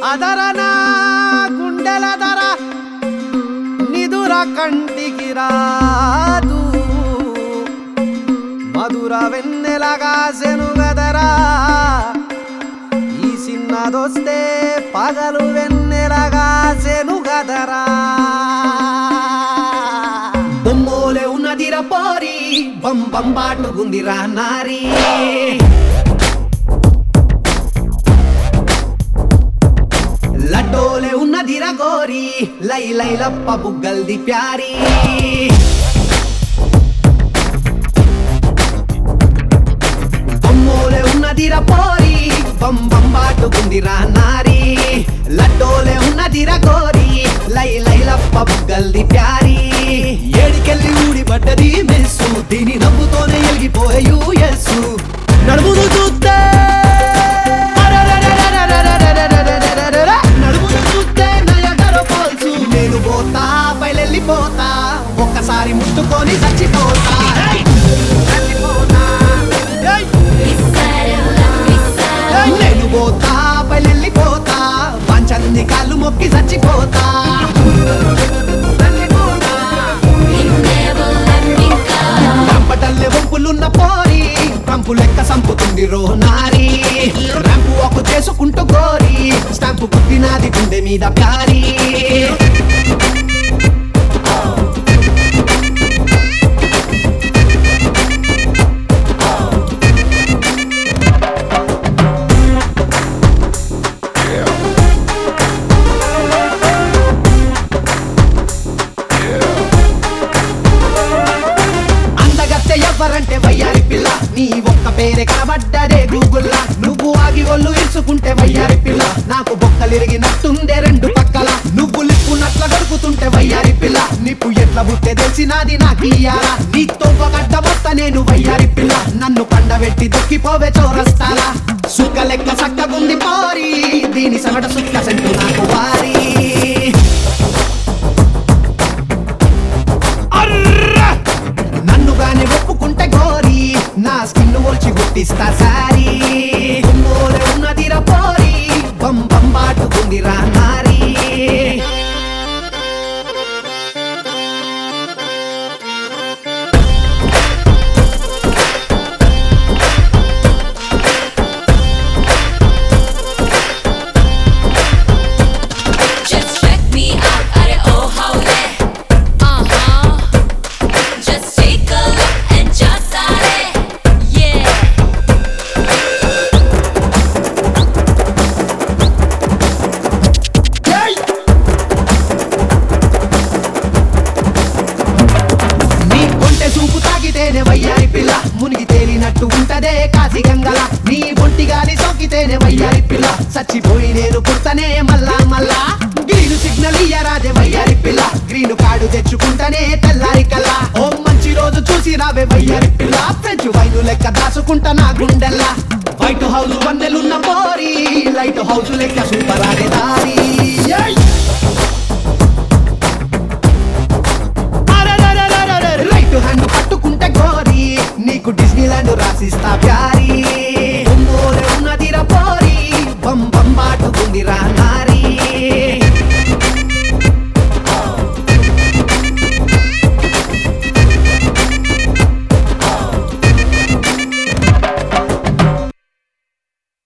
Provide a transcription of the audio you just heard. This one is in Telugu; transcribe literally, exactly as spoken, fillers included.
అదరనా గుండెల దర నిదుర కంటికి రాదు మధుర వెన్నెలగా సెనుగదరా ఈ సిన్నదొస్తే పగలు వెన్నెలగా సెనుగదరా బొమ్మోలే ఉన్నదిరా పోరి బం బం బాటుకుందిరా నారీ లడ్డోలే ఉన్నదిరా గోరి లై లై లప్ప బుగ్గల్ది ప్యారీ బొమ్మోలే ఉన్నదిరా పోరి బం బం బాటుకుందిరా నారీ లడ్డోలే ఉన్నదిరా గోరి లై లై లప్ప బుగ్గల్ది ప్యారీ ఏడికెళ్ళి ఊడి పడ్డది మెస్సు దీని నవ్వుతోనే ఎలిగిపోయే యూఎస్సు నడుమును చూస్తే నేను పోతా బయలెళ్ళిపోతా ఒక్కసారి ముట్టుకొని చచ్చిపోతా నేను పోతా బయలెళ్ళిపోతా పంచన్ని కాళ్ళు మొక్కి చచ్చిపోతా రంపటల్లే వంపులున్న పోరి రంపు లెక్క సంపుతుంది రో నారీ రంపు ఒక చేసుకుంటూ గోరి స్టాంపు పుట్టినాది గుండె మీద ప్యారీ ఎవరంటే వయ్యారి పిల్ల నీ ఒక్క పేరే కనబడ్డదే గూగుల్లా నువ్వు ఆగి ఒళ్ళు ఇరుచుకుంటే వయ్యారి పిల్ల నాకు బొక్కలిరిగినట్టుందే రెండు పక్కల నువ్వు లిప్పునట్ల గడుపుతుంటే వయ్యారి పిల్ల నిప్పు ఎట్ల బుట్టే తెలిసినాది నాకియ్యాలా నీతో గడ్డ మొత్త నేను వయ్యారి పిల్ల నన్ను పండబెట్టి దొక్కిపోవే చోరస్తాలా సుక్క లెక్క సక్కగుంది పోరి దీని సగట సుక్క సెంటు నాకు వారి నన్నుగానే ఒప్పుకుంటే గోరి నా స్కిన్ ఒల్చి గుట్టిస్తా సారీ బొమ్మోలే ఉన్నదిరా పోరి బం బం బాటుకుందిరా నారీ వయ్యారి పిల్ల మునిగి తేలినట్టు ఉంటదే కాశీ గంగల నీ బొంటి గాలి సోకితేనే వయ్యారి పిల్ల చచ్చిపోయి నేను పుట్టనే మల్లా మల్లా గ్రీను సిగ్నల్ ఇయ్యరాదే వయ్యారి పిల్ల గ్రీను కార్డు తెచ్చుకుంటానే తెల్లారి కల్లా ఓ మంచి రోజు చూసి రావే వయ్యారి పిల్ల ఫ్రెంచ్ వైను లెక్క దాచుకుంటా నా గుండెల్లా వైట్ హౌస్ వన్నెలున్న పోరి లైట్ హౌస్ లెక్క సూపర్ ఆడే దారి రైట్ హ్యాండ్ పట్టుకుంటే గోరి నీకు డిస్నీలాండ్ రాసిస్తా ప్యారీ